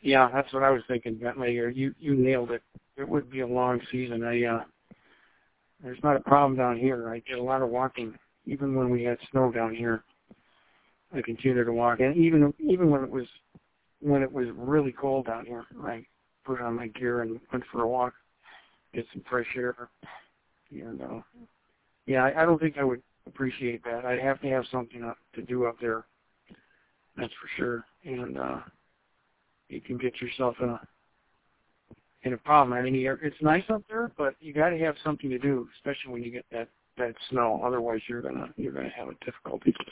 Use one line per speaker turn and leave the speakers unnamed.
Yeah, that's what I was thinking, Bentley. You nailed it. It would be a long season. There's not a problem down here. I did a lot of walking, even when we had snow down here. I continued to walk, and even when it was really cold down here, I put on my gear and went for a walk, get some fresh air. And yeah, I don't think I would appreciate that. I'd have to have something to do up there. That's for sure. And you can get yourself in a problem. I mean, it's nice up there, but you got to have something to do, especially when you get that snow. Otherwise, you're gonna have a difficulty.